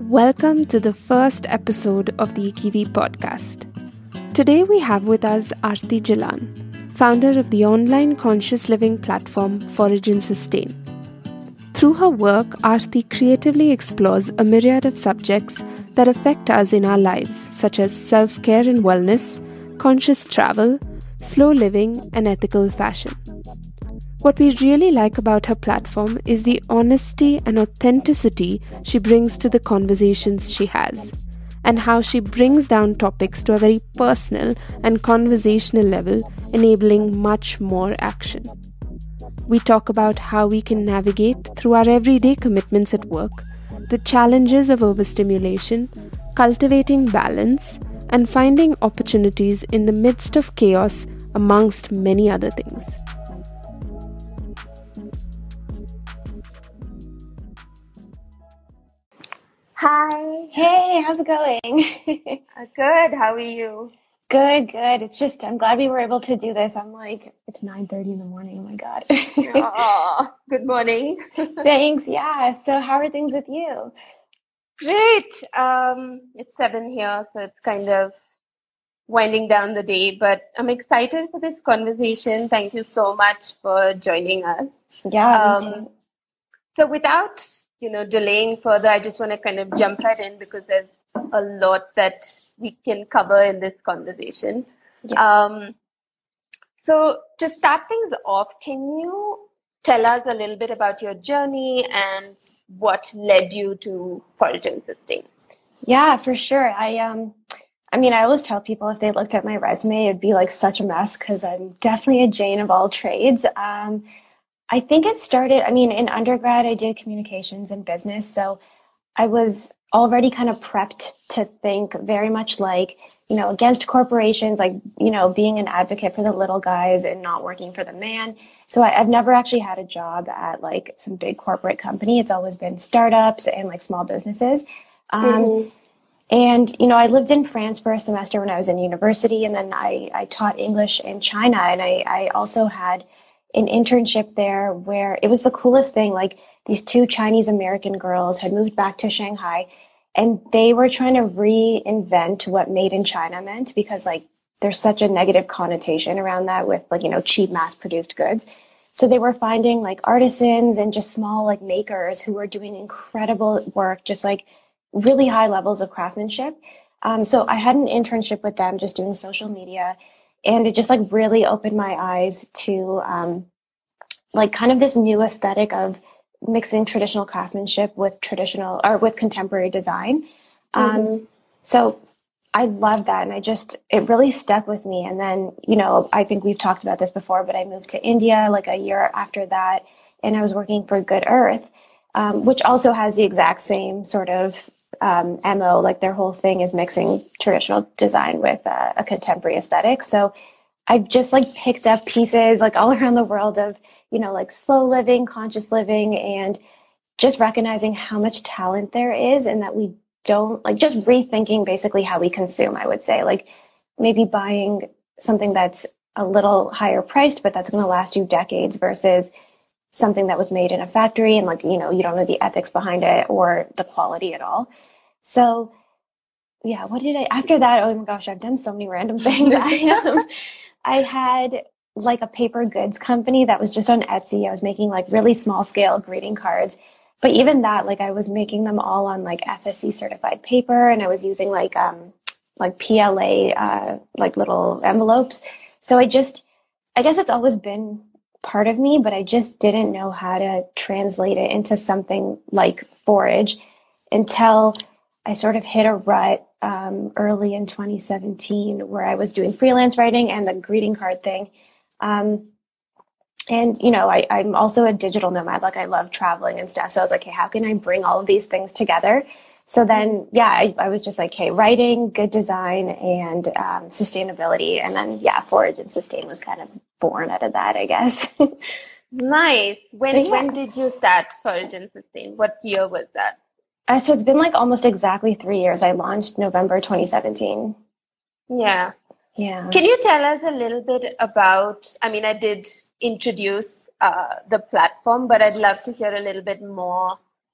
Welcome to the first episode of the Ikivi podcast. Today we have with us Aarti Jalan, founder of the online conscious living platform Forage and Sustain. Through her work, Aarti creatively explores a myriad of subjects that affect us in our lives, such as self-care and wellness, conscious travel, slow living, and ethical fashion. What we really like about her platform is the honesty and authenticity she brings to the conversations she has, and how she brings down topics to a very personal and conversational level, enabling much more action. We talk about how we can navigate through our everyday commitments at work, the challenges of overstimulation, cultivating balance, and finding opportunities in the midst of chaos, amongst many other things. Hi. Hey, how's it going? Good. How are you? Good. I'm glad we were able to do this. It's 9:30 in the morning. Oh my God. Oh, good morning. Thanks. Yeah. So how are things with you? Great. It's 7 here, so it's kind of winding down the day, but I'm excited for this conversation. Thank you so much for joining us. Yeah, me too. So without, delaying further, I just want to kind of jump right in because there's a lot that we can cover in this conversation. Yeah. So to start things off, can you tell us a little bit about your journey and what led you to Forage and Sustain? Yeah, for sure. I always tell people if they looked at my resume, it'd be like such a mess because I'm definitely a Jane of all trades. I think it started, in undergrad, I did communications and business. So I was already kind of prepped to think very much like, against corporations, like, being an advocate for the little guys and not working for the man. So I've never actually had a job at like some big corporate company. It's always been startups and like small businesses. And, I lived in France for a semester when I was in university, and then I taught English in China. And I also had an internship there where it was the coolest thing. Like these two Chinese American girls had moved back to Shanghai, and they were trying to reinvent what made in China meant, because like there's such a negative connotation around that with like, cheap mass produced goods. So they were finding like artisans and just small like makers who were doing incredible work, just like really high levels of craftsmanship. So I had an internship with them just doing social media, and it just like really opened my eyes to like kind of this new aesthetic of mixing traditional craftsmanship with contemporary design. So I love that. And it really stuck with me. And then, I think we've talked about this before, but I moved to India like a year after that, and I was working for Good Earth, which also has the exact same sort of MO, like their whole thing is mixing traditional design with a contemporary aesthetic. So I've just like picked up pieces like all around the world of, like slow living, conscious living, and just recognizing how much talent there is, and that we don't like just rethinking basically how we consume, I would say, like maybe buying something that's a little higher priced, but that's going to last you decades versus something that was made in a factory and like, you don't know the ethics behind it or the quality at all. So yeah, after that, oh my gosh, I've done so many random things. I had like a paper goods company that was just on Etsy. I was making like really small scale greeting cards, but even that, like I was making them all on like FSC certified paper, and I was using like PLA, like little envelopes. So I guess it's always been part of me, but I just didn't know how to translate it into something like Forage until I sort of hit a rut early in 2017 where I was doing freelance writing and the greeting card thing. And, I'm also a digital nomad. Like I love traveling and stuff. So I was like, hey, how can I bring all of these things together? So then, yeah, I was just like, hey, writing, good design, and sustainability. And then, yeah, Forage and Sustain was kind of born out of that, I guess. Nice. When did you start Forage and Sustain? What year was that? So it's been like almost exactly 3 years. I launched November 2017. Yeah. Yeah. Can you tell us a little bit about, I did introduce the platform, but I'd love to hear a little bit more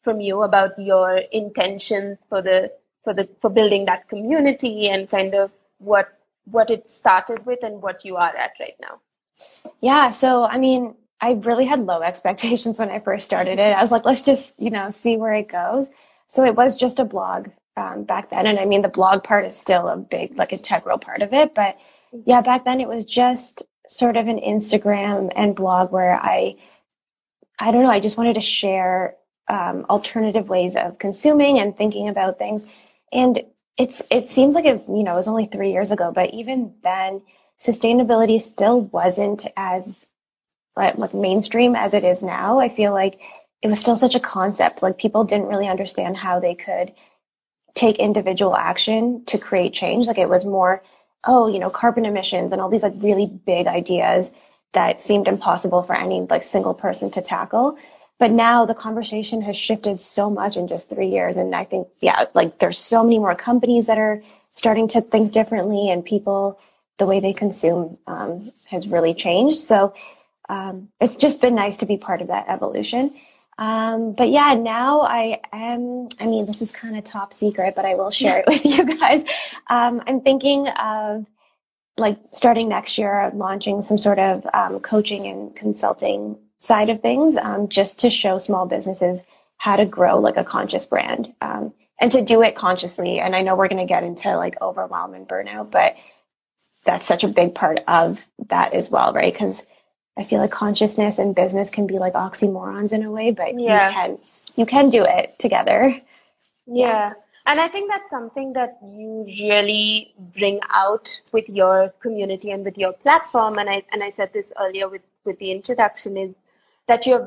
from you about your intentions for building that community and kind of what it started with and what you are at right now. Yeah. So, I mean, I really had low expectations when I first started it. I was like, let's just, see where it goes. So it was just a blog back then. And I mean, the blog part is still a big, like, integral part of it. But yeah, back then it was just sort of an Instagram and blog where I don't know, I just wanted to share alternative ways of consuming and thinking about things. And it seems like it was only 3 years ago, but even then, sustainability still wasn't as like mainstream as it is now. I feel like it was still such a concept. Like, people didn't really understand how they could take individual action to create change. Like, it was more, carbon emissions and all these like really big ideas that seemed impossible for any like single person to tackle. But now the conversation has shifted so much in just 3 years. And I think, like, there's so many more companies that are starting to think differently, and people, the way they consume has really changed. So it's just been nice to be part of that evolution. But yeah, now this is kind of top secret, but I will share it with you guys. I'm thinking of like starting next year, launching some sort of coaching and consulting side of things, just to show small businesses how to grow like a conscious brand, and to do it consciously. And I know we're going to get into like overwhelm and burnout, but that's such a big part of that as well, right? Because I feel like consciousness and business can be like oxymorons in a way, but you can do it together. Yeah. And I think that's something that you really bring out with your community and with your platform. And I said this earlier with the introduction, is that you're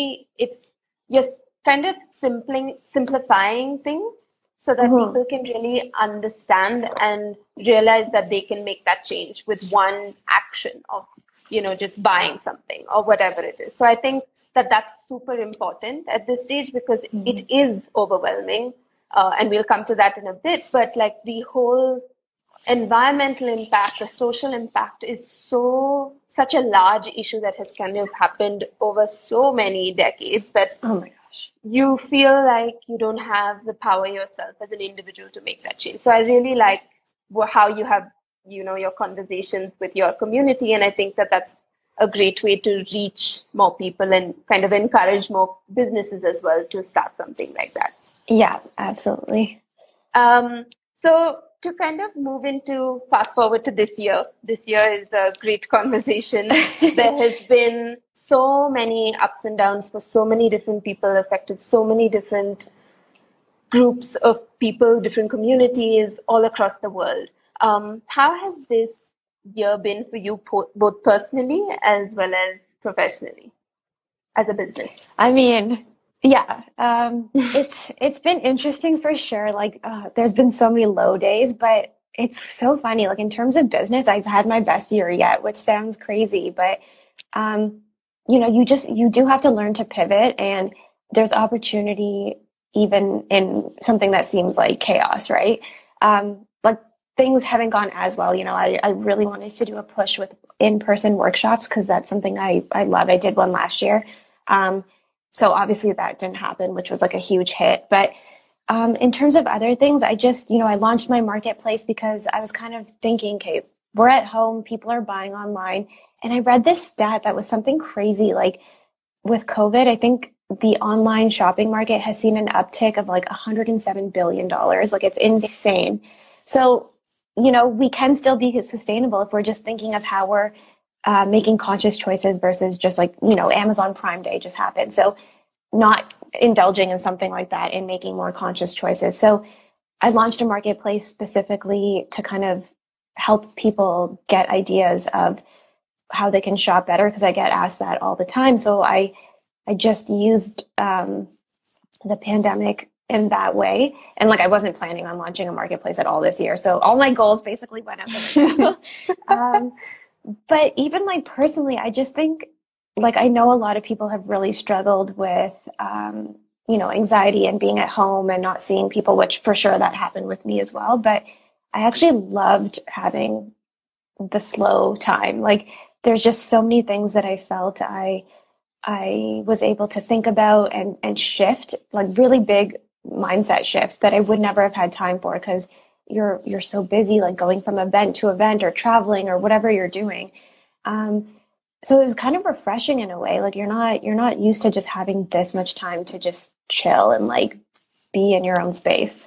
kind of simplifying things so that people can really understand and realize that they can make that change with one action of, just buying something or whatever it is. So I think that that's super important at this stage, because it is overwhelming. And we'll come to that in a bit, but like the whole environmental impact, the social impact is such a large issue that has kind of happened over so many decades that, oh my gosh, you feel like you don't have the power yourself as an individual to make that change. So I really like how you have, your conversations with your community. And I think that that's a great way to reach more people and kind of encourage more businesses as well to start something like that. Yeah, absolutely. So to kind of fast forward to this year is a great conversation. There has been so many ups and downs for so many different people affected, so many different groups of people, different communities all across the world. How has this year been for you, both personally as well as professionally as a business? I mean, yeah, it's been interesting for sure. Like, there's been so many low days, but it's so funny. Like, in terms of business, I've had my best year yet, which sounds crazy, but, you do have to learn to pivot, and there's opportunity even in something that seems like chaos, right? Like, things haven't gone as well. I really wanted to do a push with in-person workshops, because that's something I love. I did one last year. So obviously that didn't happen, which was like a huge hit. But in terms of other things, I just, I launched my marketplace because I was kind of thinking, okay, we're at home, people are buying online. And I read this stat that was something crazy. Like, with COVID, I think the online shopping market has seen an uptick of like $107 billion. Like, it's insane. So, we can still be sustainable if we're just thinking of how we're making conscious choices versus just like, Amazon Prime Day just happened. So not indulging in something like that and making more conscious choices. So I launched a marketplace specifically to kind of help people get ideas of how they can shop better, because I get asked that all the time. So I just used the pandemic in that way. And like, I wasn't planning on launching a marketplace at all this year. So all my goals basically went out the window. But even like personally, I just think, like, I know a lot of people have really struggled with, anxiety and being at home and not seeing people, which for sure that happened with me as well. But I actually loved having the slow time. Like, there's just so many things that I felt I I was able to think about and shift, like really big mindset shifts that I would never have had time for, because you're so busy, like going from event to event or traveling or whatever you're doing. So it was kind of refreshing in a way. Like you're not used to just having this much time to just chill and like be in your own space.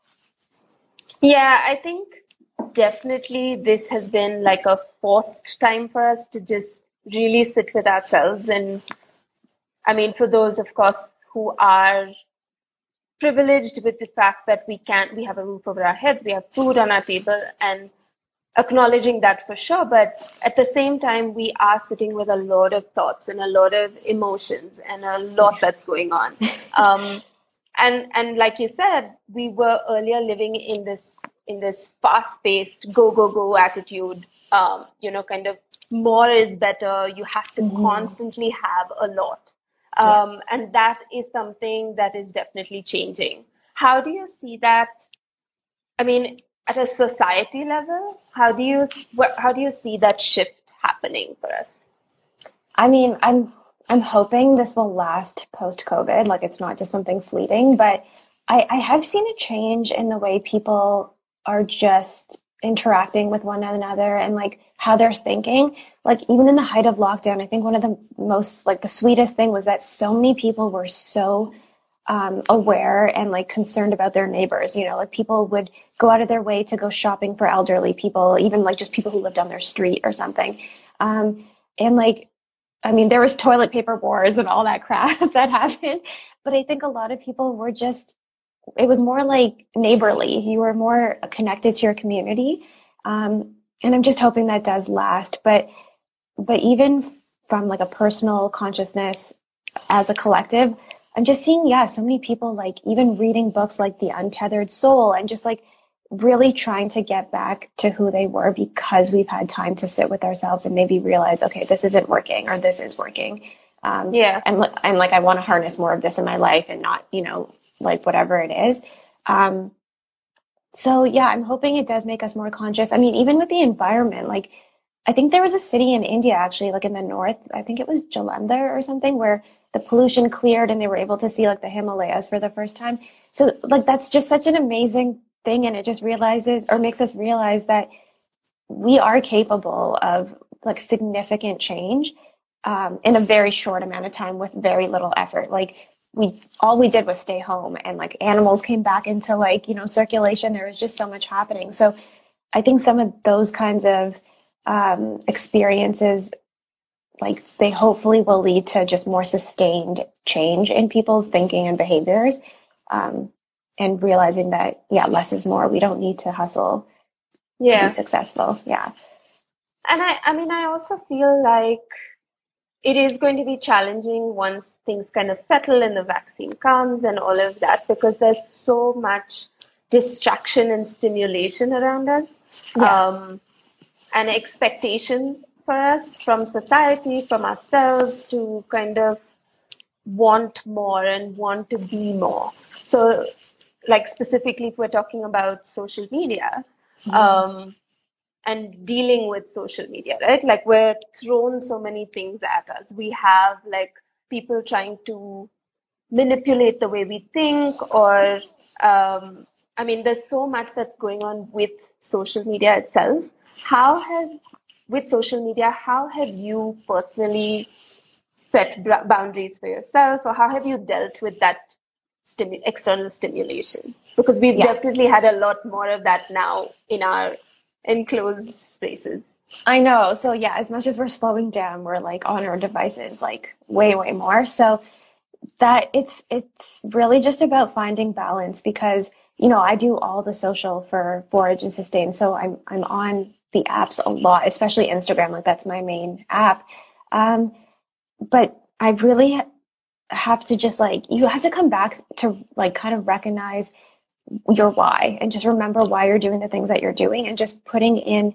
Yeah, I think definitely this has been like a forced time for us to just really sit with ourselves. And I mean, for those, of course, who are privileged with the fact that we have a roof over our heads, we have food on our table, and acknowledging that for sure. But at the same time, we are sitting with a lot of thoughts and a lot of emotions and a lot that's going on. And like you said, we were earlier living in this fast-paced go attitude. Kind of more is better. You have to constantly have a lot. And that is something that is definitely changing. How do you see that? I mean, at a society level, how do you see that shift happening for us? I mean, I'm hoping this will last post-COVID, like it's not just something fleeting, but I have seen a change in the way people are just interacting with one another and like how they're thinking. Like even in the height of lockdown, I think one of the most, like the sweetest thing was that so many people were so aware and like concerned about their neighbors. Like people would go out of their way to go shopping for elderly people, even like just people who lived on their street or something. And like, I mean, there was toilet paper wars and all that crap that happened, but I think a lot of people were just, it was more like neighborly. You were more connected to your community. And I'm just hoping that does last. But even from like a personal consciousness as a collective, I'm just seeing, so many people like even reading books like The Untethered Soul and just like really trying to get back to who they were because we've had time to sit with ourselves and maybe realize, okay, this isn't working or this is working. And like, I want to harness more of this in my life and not, like whatever it is. So yeah, I'm hoping it does make us more conscious. I mean, even with the environment, like I think there was a city in India, actually, like in the north, I think it was Jalandhar or something, where the pollution cleared and they were able to see like the Himalayas for the first time. So like, that's just such an amazing thing. And it just makes us realize that we are capable of like significant change in a very short amount of time with very little effort. Like all we did was stay home and like animals came back into like, circulation. There was just so much happening. So I think some of those kinds of experiences, like they hopefully will lead to just more sustained change in people's thinking and behaviors, and realizing that, less is more. We don't need to hustle to be successful. Yeah. And I also feel like it is going to be challenging once things kind of settle and the vaccine comes and all of that, because there's so much distraction and stimulation around us, and expectations for us from society, from ourselves, to kind of want more and want to be more. So like specifically if we're talking about social media, and dealing with social media, right? Like we're thrown so many things at us. We have like people trying to manipulate the way we think, or there's so much that's going on with social media itself. How have you personally set boundaries for yourself, or how have you dealt with that external stimulation? Because we've definitely had a lot more of that now in our enclosed spaces. I know. So as much as we're slowing down, we're like on our devices like way more. So that it's really just about finding balance, because I do all the social for Forage and Sustain. So I'm on the apps a lot, especially Instagram. Like that's my main app. But I really have to just like, you have to come back to like kind of recognize your why and just remember why you're doing the things that you're doing, and just putting in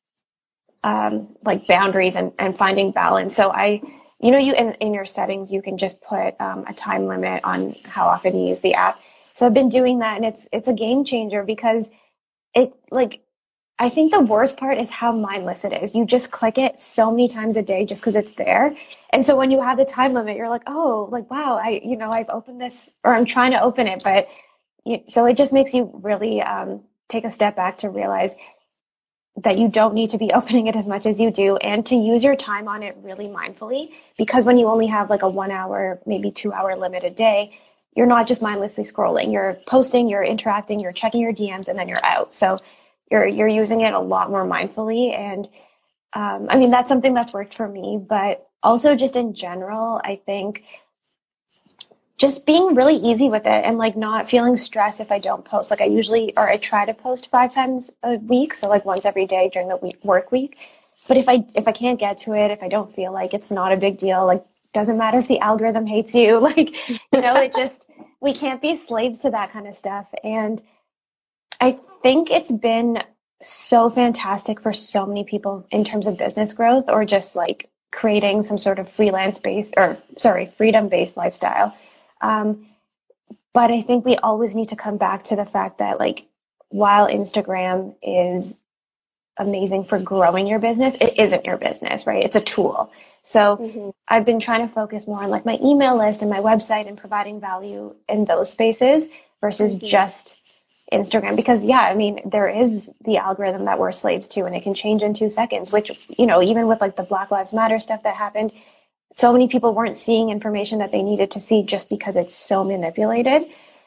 like boundaries and finding balance. So you in your settings, you can just put a time limit on how often you use the app. So I've been doing that, and it's a game changer, because it like I think the worst part is how mindless it is. You just click it so many times a day just because it's there. And so when you have the time limit, you're like, oh, like, wow, I've opened this, or I'm trying to open it. But so it just makes you really take a step back to realize that you don't need to be opening it as much as you do, and to use your time on it really mindfully, because when you only have like a 1 hour, maybe 2 hour limit a day, you're not just mindlessly scrolling. You're posting, you're interacting, you're checking your DMs, and then you're out. So you're using it a lot more mindfully. And I mean, that's something that's worked for me, but also just in general, I think just being really easy with it and like not feeling stressed if I don't post. Like I try to post 5 times a week. So like once every day during the work week. But if I can't get to it, if I don't feel like, it's not a big deal. Like, doesn't matter if the algorithm hates you. Like, we can't be slaves to that kind of stuff. And I think it's been so fantastic for so many people in terms of business growth, or just like creating some sort of freedom-based lifestyle. But I think we always need to come back to the fact that, like, while Instagram is amazing for growing your business, it isn't your business, right? It's a tool. So I've been trying to focus more on like my email list and my website and providing value in those spaces versus just Instagram, because I mean, there is the algorithm that we're slaves to, and it can change in 2 seconds, which, even with like the Black Lives Matter stuff that happened, so many people weren't seeing information that they needed to see just because it's so manipulated.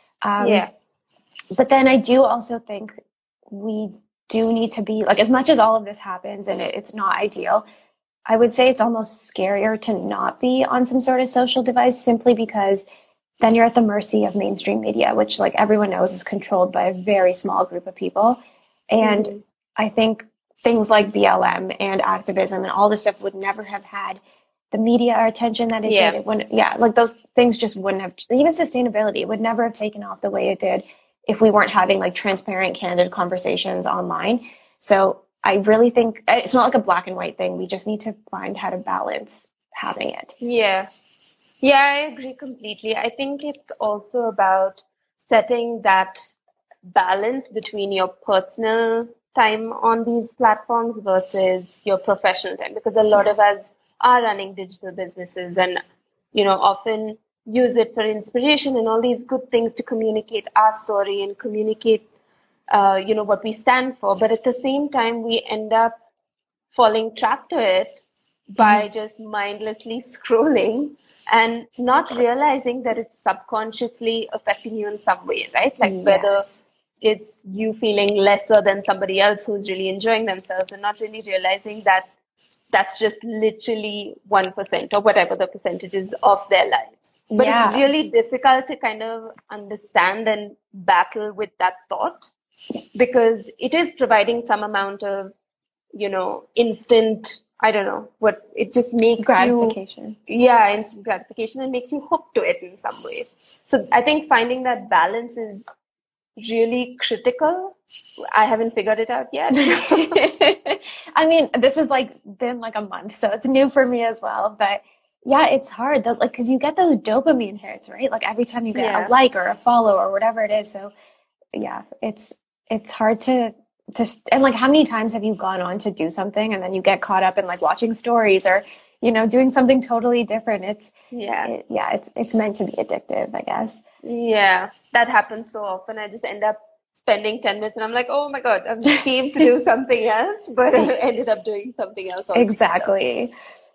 But then I do also think we do need to be like, as much as all of this happens and it's not ideal, I would say it's almost scarier to not be on some sort of social device, simply because then you're at the mercy of mainstream media, which, like everyone knows, is controlled by a very small group of people. And I think things like BLM and activism and all this stuff would never have had the media attention that it did. It wouldn't, like those things just wouldn't have, even sustainability would never have taken off the way it did if we weren't having like transparent, candid conversations online. So I really think it's not like a black and white thing. We just need to find how to balance having it. Yeah, I agree completely. I think it's also about setting that balance between your personal time on these platforms versus your professional time, because a lot of us are running digital businesses and, often use it for inspiration and all these good things to communicate our story and communicate, what we stand for. But at the same time, we end up falling trapped to it by just mindlessly scrolling and not realizing that it's subconsciously affecting you in some way, right? Like whether it's you feeling lesser than somebody else who's really enjoying themselves and not really realizing that that's just literally 1% or whatever the percentage is of their lives. But it's really difficult to kind of understand and battle with that thought, because it is providing some amount of, instant, I don't know what, it just makes gratification. Instant gratification, and makes you hooked to it in some way. So I think finding that balance is really critical. I haven't figured it out yet. I mean, this has been like a month, so it's new for me as well. But it's hard, because you get those dopamine hits, right? Like every time you get a like or a follow or whatever it is. So it's hard to and like, how many times have you gone on to do something and then you get caught up in like watching stories or doing something totally different? It's meant to be addictive, I guess. That happens so often. I just end up spending 10 minutes and I'm like, oh my God, I'm came to do something else, but I ended up doing something else altogether. Exactly.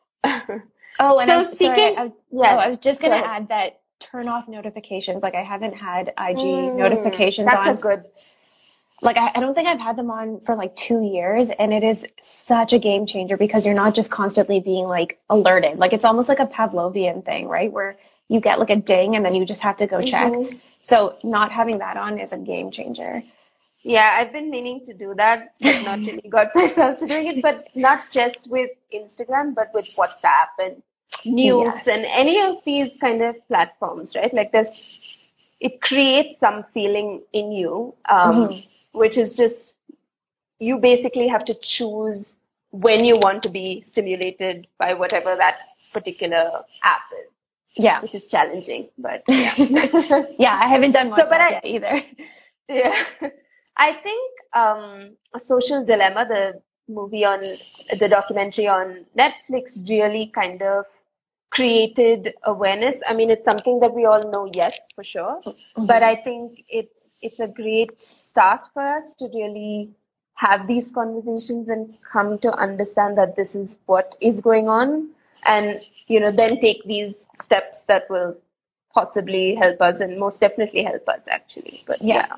Oh, and I was just going to add that turn off notifications. Like, I haven't had IG notifications on. That's a good. Like, I don't think I've had them on for like 2 years, and it is such a game changer because you're not just constantly being like alerted. Like, it's almost like a Pavlovian thing, right? Where you get like a ding and then you just have to go check. So not having that on is a game changer. Yeah, I've been meaning to do that, but not really got myself to doing it. But not just with Instagram, but with WhatsApp and news and any of these kind of platforms, right? Like it creates some feeling in you, which is just, you basically have to choose when you want to be stimulated by whatever that particular app is. Yeah. Which is challenging, but I haven't done WhatsApp yet either. Yeah. I think A Social Dilemma, the documentary on Netflix, really kind of created awareness. I mean, it's something that we all know, yes, for sure. Mm-hmm. But I think it's a great start for us to really have these conversations and come to understand that this is what is going on, and then take these steps that will possibly help us, and most definitely help us, actually. But yeah.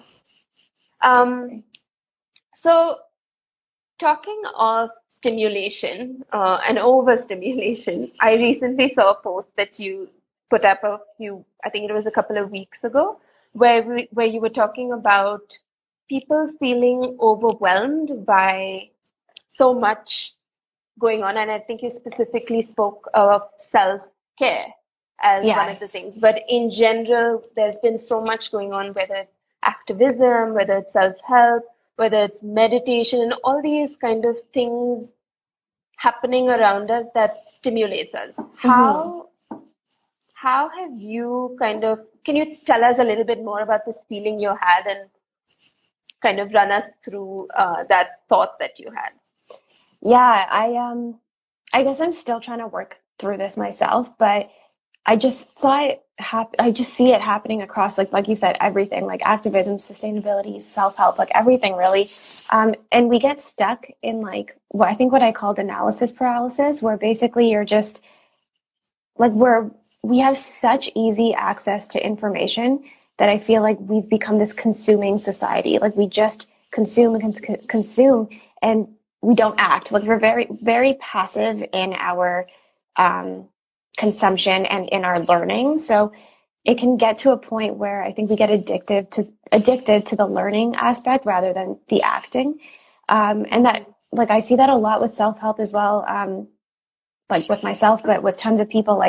So talking of stimulation and overstimulation, I recently saw a post that you put up I think it was a couple of weeks ago, where you were talking about people feeling overwhelmed by so much going on. And I think you specifically spoke of self-care as one of the things. But in general, there's been so much going on, whether it's activism, whether it's self-help, whether it's meditation, and all these kind of things happening around us that stimulates us. Mm-hmm. How have you can you tell us a little bit more about this feeling you had and kind of run us through that thought that you had? Yeah, I guess I'm still trying to work through this myself, but I just saw it I just see it happening across, like you said, everything, like activism, sustainability, self-help, like everything really. And we get stuck in what I called analysis paralysis, where basically you're just we have such easy access to information that I feel like we've become this consuming society. Like we just consume and consume, and we don't act. Like we're very, very passive in our consumption and in our learning. So it can get to a point where I think we get addicted to the learning aspect rather than the acting. And that, I see that a lot with self-help as well. With myself, but with tons of people.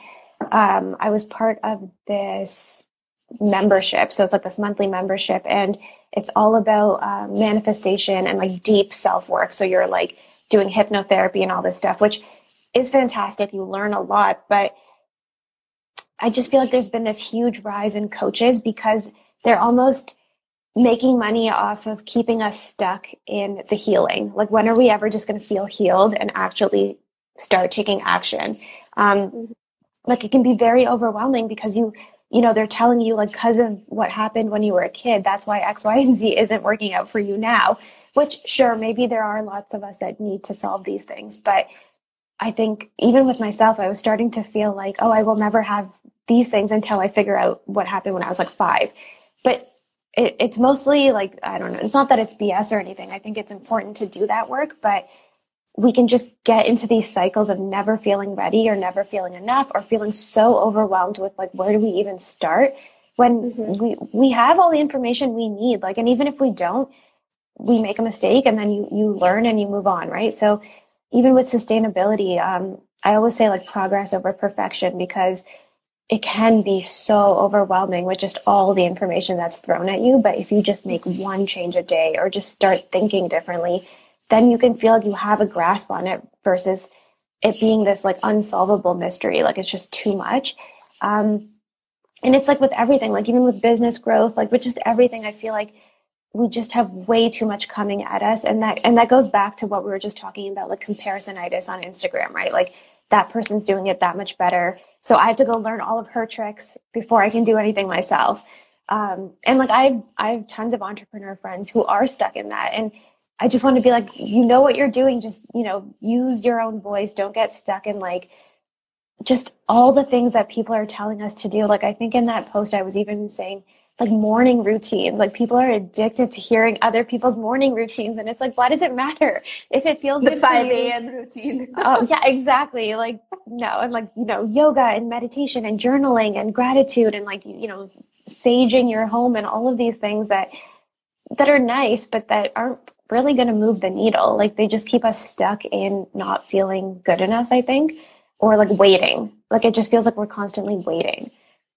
I was part of this membership. So it's this monthly membership, and it's all about manifestation and deep self-work. So you're doing hypnotherapy and all this stuff, which is fantastic. You learn a lot, but I just feel like there's been this huge rise in coaches because they're almost making money off of keeping us stuck in the healing. When are we ever just going to feel healed and actually start taking action? It can be very overwhelming because they're telling you because of what happened when you were a kid, that's why X, Y, and Z isn't working out for you now, which sure, maybe there are lots of us that need to solve these things. But I think even with myself, I was starting to feel I will never have these things until I figure out what happened when I was 5. But it's mostly I don't know. It's not that it's BS or anything. I think it's important to do that work, but we can just get into these cycles of never feeling ready or never feeling enough or feeling so overwhelmed with where do we even start when we have all the information we need. And even if we don't, we make a mistake and then you learn and you move on, right? So even with sustainability, I always say progress over perfection, because it can be so overwhelming with just all the information that's thrown at you. But if you just make one change a day or just start thinking differently, then you can feel you have a grasp on it versus it being this unsolvable mystery. It's just too much. And it's with everything, even with business growth, with just everything, I feel we just have way too much coming at us. And that goes back to what we were just talking about, comparisonitis on Instagram, right? That person's doing it that much better. So I have to go learn all of her tricks before I can do anything myself. And I have tons of entrepreneur friends who are stuck in that. And I just want to be what you're doing, just, use your own voice. Don't get stuck in just all the things that people are telling us to do. I think in that post, I was even saying morning routines. People are addicted to hearing other people's morning routines. And it's why does it matter if it feels the good 5 a.m. routine? Oh yeah, exactly. No. And yoga and meditation and journaling and gratitude and saging your home and all of these things that are nice, but that aren't really going to move the needle. They just keep us stuck in not feeling good enough, I think, or waiting. It just feels we're constantly waiting.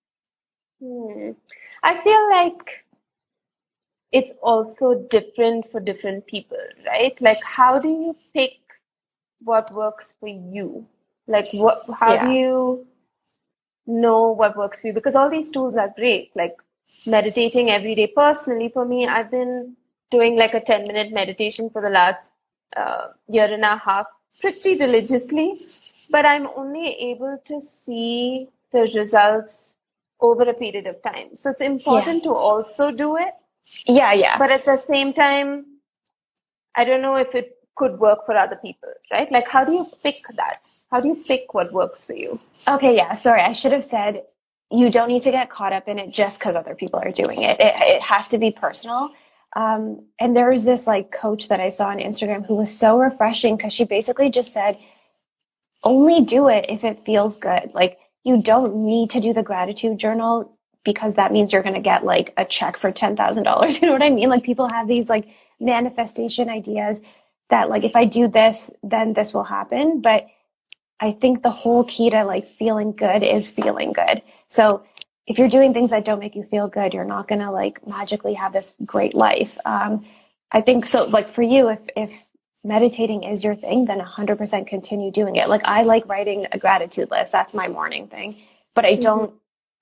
I feel it's also different for different people, right? How do you pick what works for you? How do you know what works for you? Because all these tools are great. Meditating every day. Personally, for me, I've been doing like a 10-minute meditation for the last year and a half pretty religiously, but I'm only able to see the results over a period of time. So it's important to also do it. Yeah. But at the same time, I don't know if it could work for other people, right? Like, how do you pick that? How do you pick what works for you? Okay, yeah, sorry. I should have said you don't need to get caught up in it just because other people are doing it. It has to be personal. And there was this like coach that I saw on Instagram who was so refreshing because she basically just said, only do it if it feels good. Like, you don't need to do the gratitude journal because that means you're going to get like a check for $10,000. You know what I mean? Like, people have these like manifestation ideas that like, if I do this, then this will happen. But I think the whole key to like feeling good is feeling good. So if you're doing things that don't make you feel good, you're not going to like magically have this great life. I think so. Like for you, if meditating is your thing, then 100% continue doing it. Like, I like writing a gratitude list. That's my morning thing, but I don't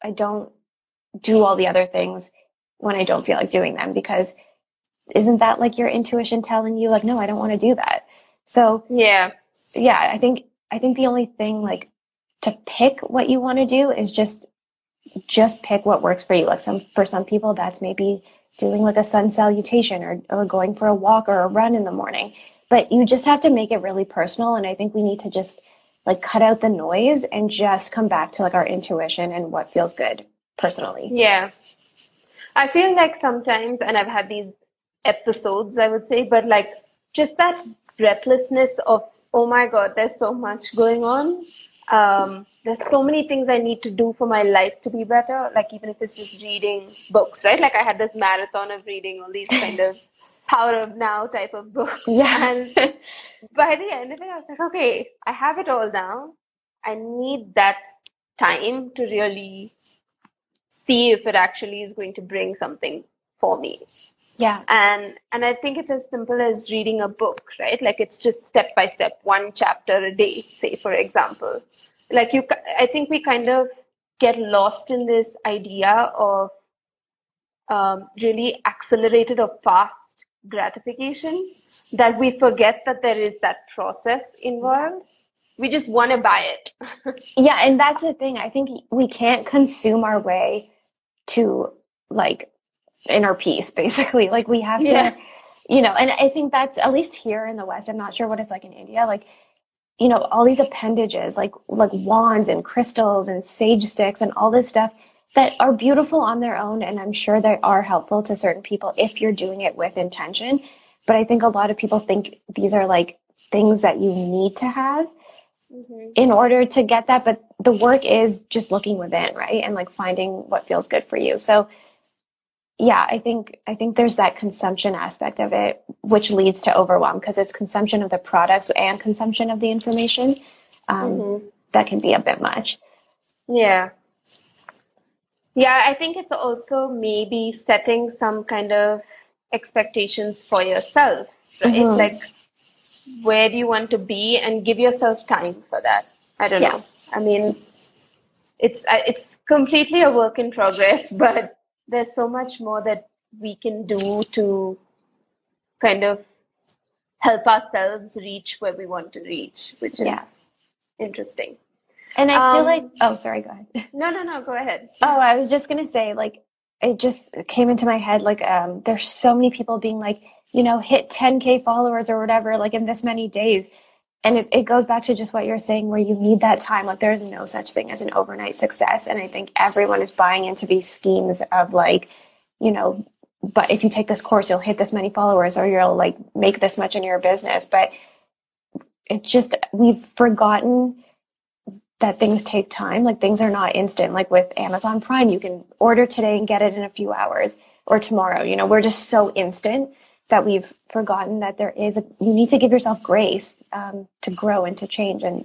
do all the other things when I don't feel like doing them, because isn't that like your intuition telling you like, no, I don't want to do that. So yeah, I think the only thing like to pick what you want to do is just pick what works for you. Like for some people, that's maybe doing like a sun salutation or going for a walk or a run in the morning. But you just have to make it really personal. And I think we need to just like cut out the noise and just come back to like our intuition and what feels good personally. Yeah. I feel like sometimes, and I've had these episodes, I would say, but like just that breathlessness of, oh my God, there's so much going on. There's so many things I need to do for my life to be better. Like, even if it's just reading books, right? Like, I had this marathon of reading all these kind of Power of Now type of books. Yeah. And by the end of it, I was like, okay, I have it all down. I need that time to really see if it actually is going to bring something for me. Yeah. And I think it's as simple as reading a book, right? Like, it's just step by step, one chapter a day, say, for example. Like, I think we kind of get lost in this idea of really accelerated or fast gratification, that we forget that there is that process involved. We just want to buy it. Yeah, and that's the thing. I think we can't consume our way to like inner peace, basically. Like, we have to, you know, and I think that's, at least here in the West, I'm not sure what it's like in India, like, you know, all these appendages, like wands and crystals and sage sticks and all this stuff that are beautiful on their own. And I'm sure they are helpful to certain people if you're doing it with intention. But I think a lot of people think these are like things that you need to have in order to get that. But the work is just looking within, right? And like finding what feels good for you. So yeah, I think there's that consumption aspect of it, which leads to overwhelm, because it's consumption of the products and consumption of the information. That can be a bit much. Yeah. Yeah, I think it's also maybe setting some kind of expectations for yourself, right? Like, where do you want to be, and give yourself time for that. I don't know. I mean, it's completely a work in progress, but there's so much more that we can do to kind of help ourselves reach where we want to reach, which is interesting. And I feel like, oh, sorry, go ahead. No, go ahead. Oh, I was just going to say, like, it just came into my head, like, there's so many people being like, you know, hit 10K followers or whatever, like in this many days. And it goes back to just what you're saying, where you need that time. Like, there's no such thing as an overnight success. And I think everyone is buying into these schemes of like, you know, but if you take this course, you'll hit this many followers, or you'll like make this much in your business. But it just, we've forgotten that things take time. Like, things are not instant. Like with Amazon Prime, you can order today and get it in a few hours, or tomorrow. You know, we're just so instant that we've forgotten that you need to give yourself grace to grow and to change. And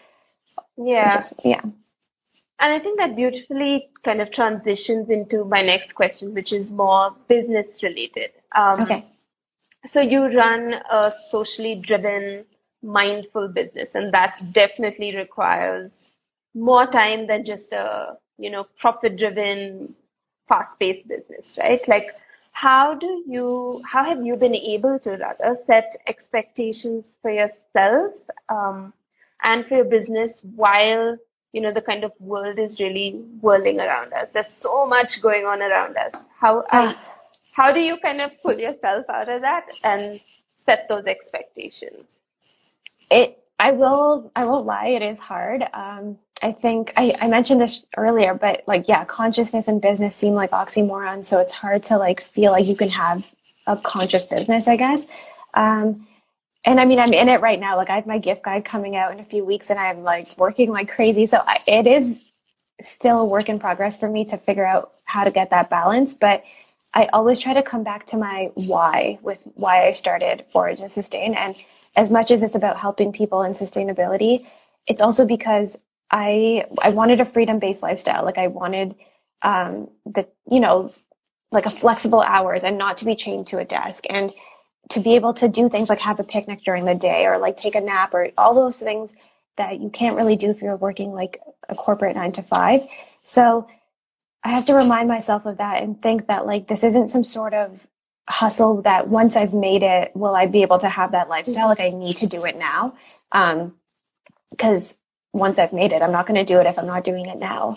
And I think that beautifully kind of transitions into my next question, which is more business related. Okay. So you run a socially driven, mindful business, and that definitely requires more time than just a, you know, profit driven, fast paced business, right? Like, how have you been able to rather set expectations for yourself and for your business while, the kind of world is really whirling around us? There's so much going on around us. How do you kind of pull yourself out of that and set those expectations? I won't lie, it is hard. I think I mentioned this earlier, but consciousness and business seem like oxymorons. So it's hard to feel like you can have a conscious business, I guess. And I mean, I'm in it right now. I have my gift guide coming out in a few weeks and I'm working like crazy. So it is still a work in progress for me to figure out how to get that balance. But I always try to come back to my why with why I started Forage and Sustain. And as much as it's about helping people and sustainability, it's also because I wanted a freedom-based lifestyle. I wanted a flexible hours and not to be chained to a desk and to be able to do things like have a picnic during the day or take a nap or all those things that you can't really do if you're working a corporate 9 to 5. So I have to remind myself of that and think that this isn't some sort of hustle that once I've made it, will I be able to have that lifestyle? I need to do it now. Because once I've made it, I'm not going to do it if I'm not doing it now.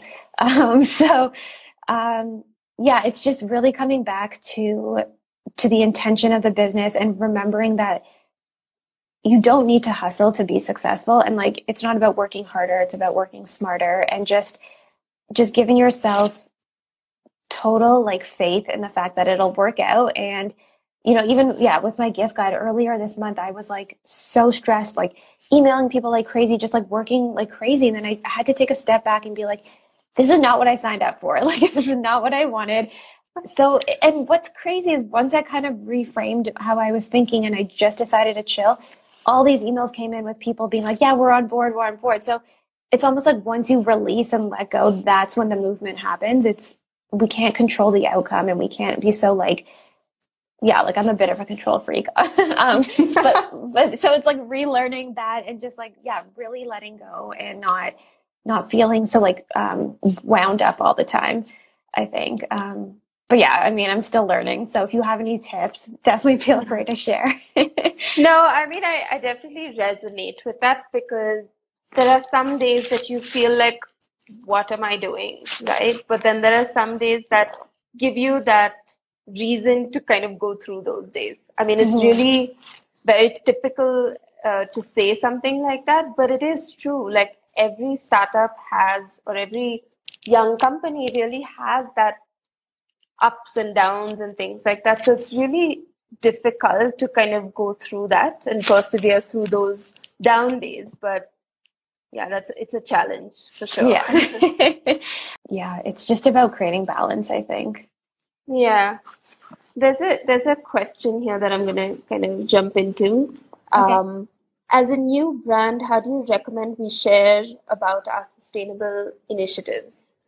It's just really coming back to the intention of the business and remembering that you don't need to hustle to be successful. And it's not about working harder. It's about working smarter and just giving yourself total faith in the fact that it'll work out. And even with my gift guide earlier this month, I was so stressed, emailing people like crazy, just working like crazy. And then I had to take a step back and be this is not what I signed up for. This is not what I wanted. So, and what's crazy is once I kind of reframed how I was thinking and I just decided to chill, all these emails came in with people being yeah, we're on board. So it's almost once you release and let go, that's when the movement happens. We can't control the outcome and we can't be so I'm a bit of a control freak. but so it's relearning that and just really letting go and not feeling so wound up all the time, I think. But yeah, I mean, I'm still learning. So if you have any tips, definitely feel free to share. No, I mean, I definitely resonate with that because there are some days that you feel what am I doing, right? But then there are some days that give you that reason to kind of go through those days. I mean, it's really very typical to say something like that, but it is true. Every startup has, or every young company really has that ups and downs and things like that. So it's really difficult to kind of go through that and persevere through those down days. But yeah, it's a challenge for sure. Yeah. Yeah, it's just about creating balance, I think. Yeah. There's a question here that I'm going to kind of jump into. Okay. As a new brand, how do you recommend we share about our sustainable initiatives?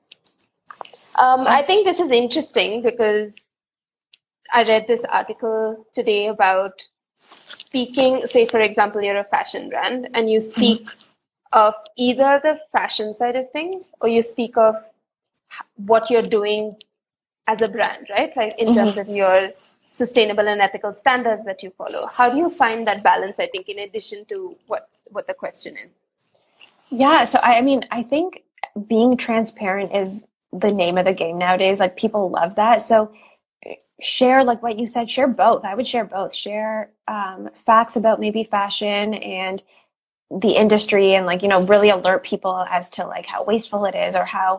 I think this is interesting because I read this article today about speaking, say, for example, you're a fashion brand and you speak of either the fashion side of things or you speak of what you're doing as a brand, right? In terms of your sustainable and ethical standards that you follow. How do you find that balance, I think, in addition to what the question is? Yeah, so I think being transparent is the name of the game nowadays. People love that. So share, what you said, share both. I would share both. Share facts about maybe fashion and the industry and really alert people as to how wasteful it is or how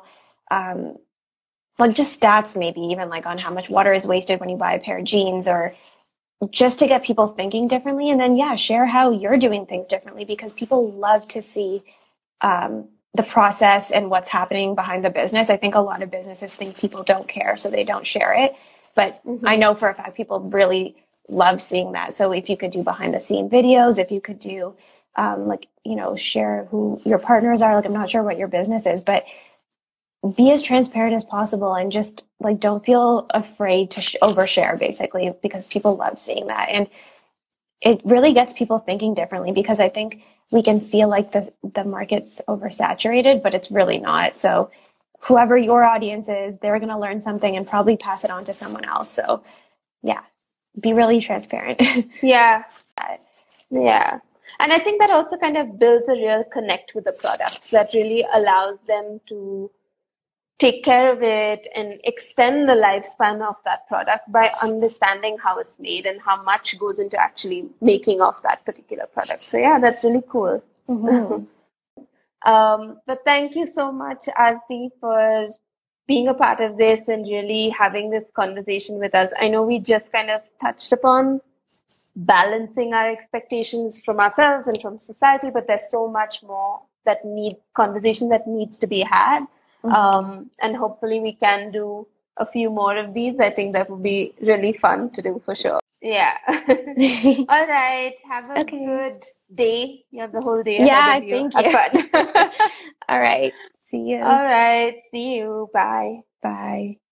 just stats maybe even on how much water is wasted when you buy a pair of jeans or just to get people thinking differently. And then share how you're doing things differently because people love to see the process and what's happening behind the business. I think a lot of businesses think people don't care, so they don't share it. But I know for a fact people really love seeing that. So if you could do behind the scene videos, if you could do share who your partners are, I'm not sure what your business is, but be as transparent as possible and just don't feel afraid to overshare basically because people love seeing that. And it really gets people thinking differently because I think we can feel like the market's oversaturated, but it's really not. So whoever your audience is, they're going to learn something and probably pass it on to someone else. So yeah, be really transparent. Yeah. Yeah. And I think that also kind of builds a real connect with the product that really allows them to take care of it and extend the lifespan of that product by understanding how it's made and how much goes into actually making of that particular product. So yeah, that's really cool. Mm-hmm. But thank you so much, Aarti, for being a part of this and really having this conversation with us. I know we just kind of touched upon balancing our expectations from ourselves and from society, but there's so much more conversation that needs to be had. And hopefully we can do a few more of these. I think that would be really fun to do for sure. Yeah. All right. Have a good day. You have the whole day ahead of you. Thank you. Have fun. All right. See you. All right. See you. Bye. Bye.